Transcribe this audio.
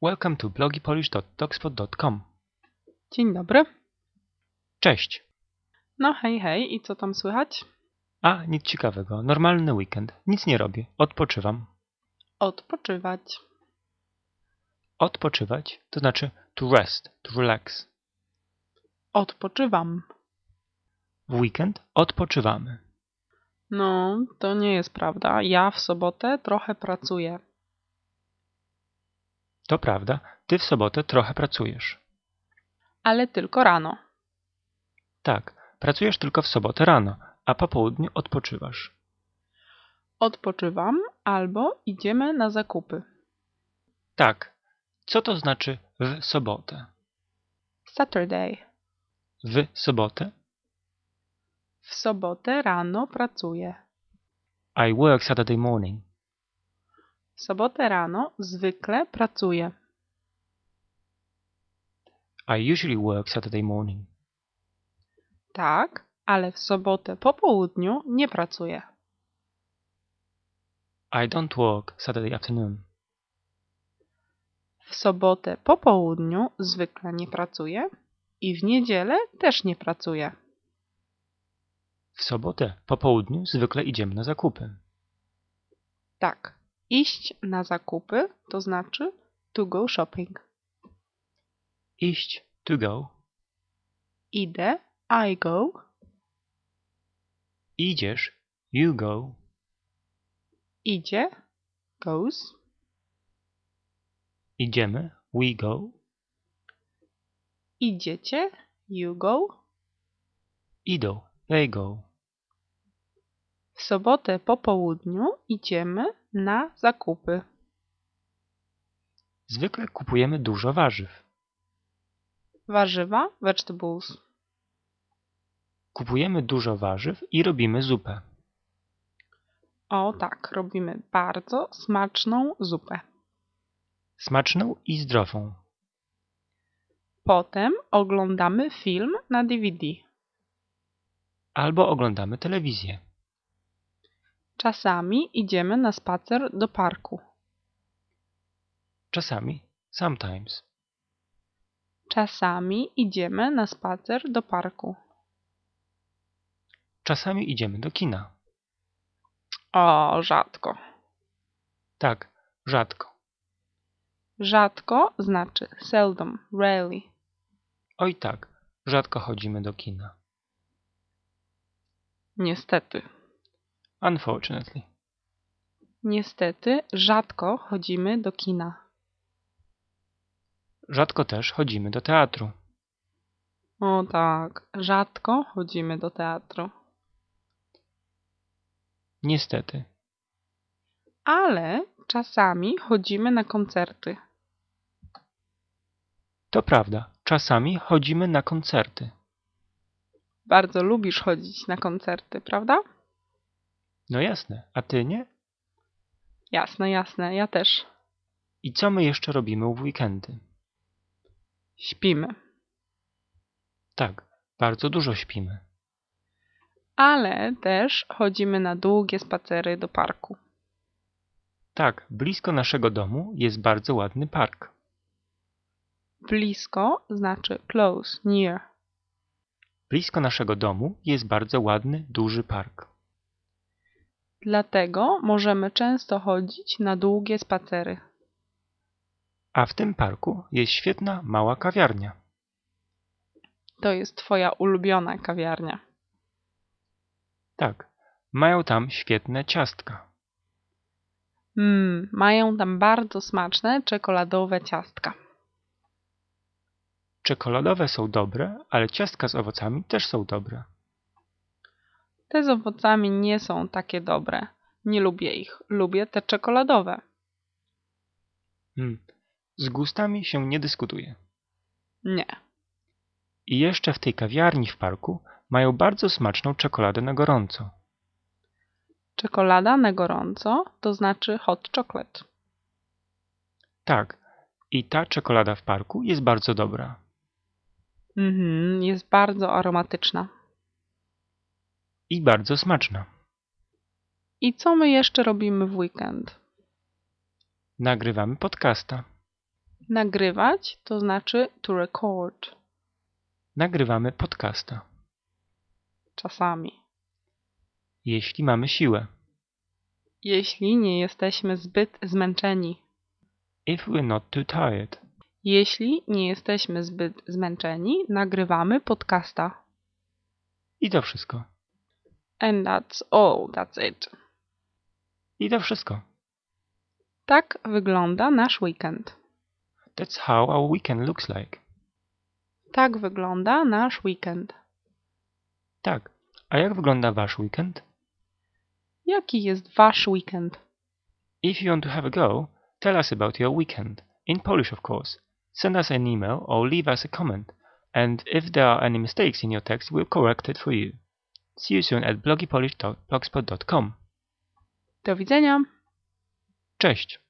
Welcome to blogipolish.blogspot.com. Dzień dobry. Cześć. No hej, hej, i co tam słychać? A, nic ciekawego. Normalny weekend. Nic nie robię. Odpoczywam. Odpoczywać. Odpoczywać to znaczy to rest, to relax. Odpoczywam. W weekend odpoczywamy. No, to nie jest prawda. Ja w sobotę trochę pracuję. To prawda, ty w sobotę trochę pracujesz. Ale tylko rano. Tak, pracujesz tylko w sobotę rano, a po południu odpoczywasz. Odpoczywam albo idziemy na zakupy. Tak. Co to znaczy w sobotę? Saturday. W sobotę? W sobotę rano pracuję. I work Saturday morning. W sobotę rano zwykle pracuję. I usually work Saturday morning. Tak, ale w sobotę po południu nie pracuję. I don't work Saturday afternoon. W sobotę po południu zwykle nie pracuję i w niedzielę też nie pracuję. W sobotę po południu zwykle idziemy na zakupy. Tak, iść na zakupy to znaczy to go shopping. Iść, to go. Idę, I go. Idziesz, you go. Idzie, goes. Idziemy, we go. Idziecie, you go. Idą, they go. W sobotę po południu idziemy na zakupy. Zwykle kupujemy dużo warzyw. Warzywa, vegetables. Kupujemy dużo warzyw i robimy zupę. O tak, robimy bardzo smaczną zupę. Smaczną i zdrową. Potem oglądamy film na DVD. Albo oglądamy telewizję. Czasami idziemy na spacer do parku. Czasami, sometimes. Czasami idziemy na spacer do parku. Czasami idziemy do kina. O, rzadko. Tak, rzadko. Rzadko znaczy seldom, rarely. Oj tak, rzadko chodzimy do kina. Niestety. Unfortunately. Niestety rzadko chodzimy do kina. Rzadko też chodzimy do teatru. O tak, rzadko chodzimy do teatru. Niestety. Ale czasami chodzimy na koncerty. To prawda, czasami chodzimy na koncerty. Bardzo lubisz chodzić na koncerty, prawda? No jasne, a ty nie? Jasne, jasne, ja też. I co my jeszcze robimy w weekendy? Śpimy. Tak, bardzo dużo śpimy. Ale też chodzimy na długie spacery do parku. Tak, blisko naszego domu jest bardzo ładny park. Blisko znaczy close, near. Blisko naszego domu jest bardzo ładny, duży park. Dlatego możemy często chodzić na długie spacery. A w tym parku jest świetna, mała kawiarnia. To jest twoja ulubiona kawiarnia. Tak, mają tam świetne ciastka. Mają tam bardzo smaczne czekoladowe ciastka. Czekoladowe są dobre, ale ciastka z owocami też są dobre. Te z owocami nie są takie dobre. Nie lubię ich. Lubię te czekoladowe. Z gustami się nie dyskutuje. Nie. I jeszcze w tej kawiarni w parku mają bardzo smaczną czekoladę na gorąco. Czekolada na gorąco to znaczy hot chocolate. Tak, i ta czekolada w parku jest bardzo dobra. Jest bardzo aromatyczna. I bardzo smaczna. I co my jeszcze robimy w weekend? Nagrywamy podcasta. Nagrywać to znaczy to record. Nagrywamy podcasta. Czasami. Jeśli mamy siłę. Jeśli nie jesteśmy zbyt zmęczeni. If we're not too tired. Jeśli nie jesteśmy zbyt zmęczeni, nagrywamy podcasta. I to wszystko. And that's all, that's it. I to wszystko. Tak wygląda nasz weekend. That's how our weekend looks like. Tak wygląda nasz weekend. Tak. A jak wygląda wasz weekend? Jaki jest wasz weekend? If you want to have a go, tell us about your weekend. In Polish, of course. Send us an email or leave us a comment. And if there are any mistakes in your text, we'll correct it for you. See you soon at bloggypolish.blogspot.com. Do widzenia. Cześć!